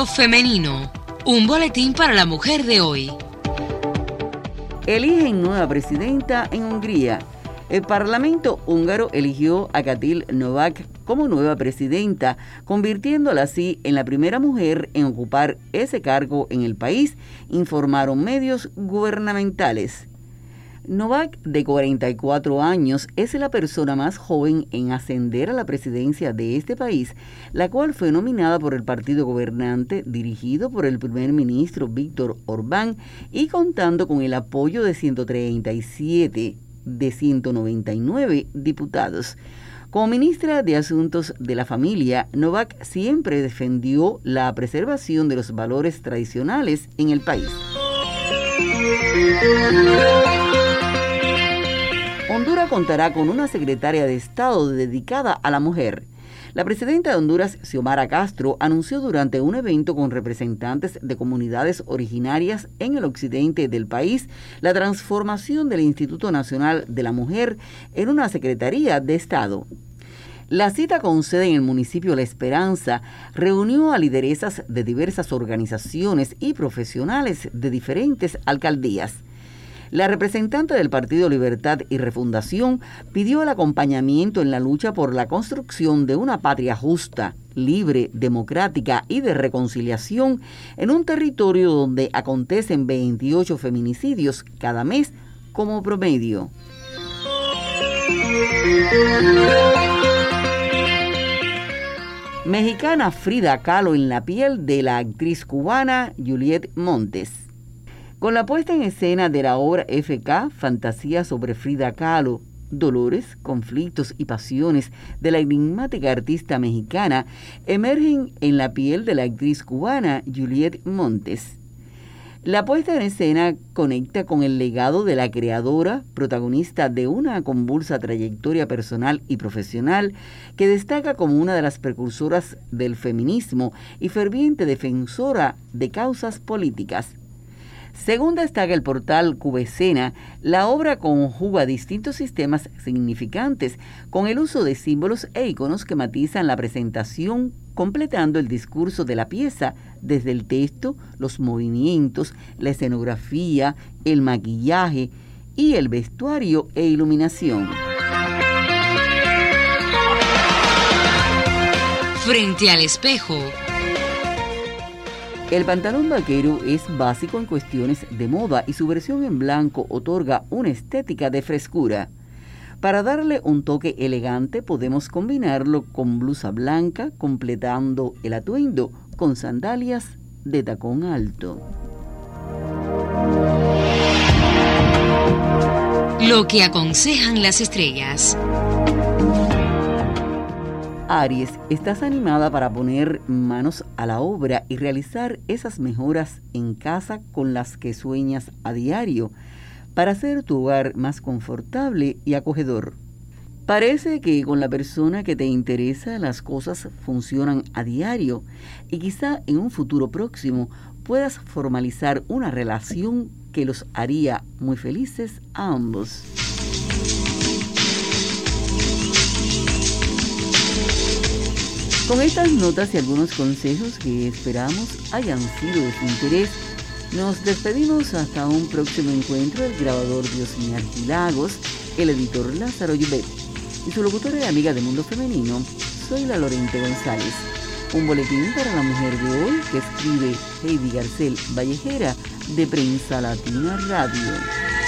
Femenino, un boletín para la mujer de hoy. Eligen nueva presidenta en Hungría. El Parlamento húngaro eligió a Katil Novák como nueva presidenta, convirtiéndola así en la primera mujer en ocupar ese cargo en el país, informaron medios gubernamentales. Novák, de 44 años, es la persona más joven en ascender a la presidencia de este país, la cual fue nominada por el partido gobernante dirigido por el primer ministro Viktor Orbán y contando con el apoyo de 137 de 199 diputados. Como ministra de Asuntos de la Familia, Novák siempre defendió la preservación de los valores tradicionales en el país. Honduras contará con una secretaria de Estado dedicada a la mujer. La presidenta de Honduras, Xiomara Castro, anunció durante un evento con representantes de comunidades originarias en el occidente del país la transformación del Instituto Nacional de la Mujer en una Secretaría de Estado. La cita con sede en el municipio La Esperanza reunió a lideresas de diversas organizaciones y profesionales de diferentes alcaldías. La representante del Partido Libertad y Refundación pidió el acompañamiento en la lucha por la construcción de una patria justa, libre, democrática y de reconciliación en un territorio donde acontecen 28 feminicidios cada mes como promedio. Mexicana Frida Kahlo en la piel de la actriz cubana Juliette Montes. Con la puesta en escena de la obra FK, Fantasía sobre Frida Kahlo, dolores, conflictos y pasiones de la enigmática artista mexicana emergen en la piel de la actriz cubana Juliette Montes. La puesta en escena conecta con el legado de la creadora, protagonista de una convulsa trayectoria personal y profesional que destaca como una de las precursoras del feminismo y ferviente defensora de causas políticas. Según destaca el portal Cubescena, la obra conjuga distintos sistemas significantes con el uso de símbolos e iconos que matizan la presentación, completando el discurso de la pieza desde el texto, los movimientos, la escenografía, el maquillaje y el vestuario e iluminación. Frente al espejo. El pantalón vaquero es básico en cuestiones de moda y su versión en blanco otorga una estética de frescura. Para darle un toque elegante podemos combinarlo con blusa blanca, completando el atuendo con sandalias de tacón alto. Lo que aconsejan las estrellas. Aries, estás animada para poner manos a la obra y realizar esas mejoras en casa con las que sueñas a diario para hacer tu hogar más confortable y acogedor. Parece que con la persona que te interesa las cosas funcionan a diario y quizá en un futuro próximo puedas formalizar una relación que los haría muy felices a ambos. Con estas notas y algunos consejos que esperamos hayan sido de su interés, nos despedimos hasta un próximo encuentro. El grabador Diosmir Gilagos, el editor Lázaro Yubet y su locutora y amiga de Mundo Femenino, soy la Lorente González. Un boletín para la mujer de hoy que escribe Heidi Garcel Vallejera de Prensa Latina Radio.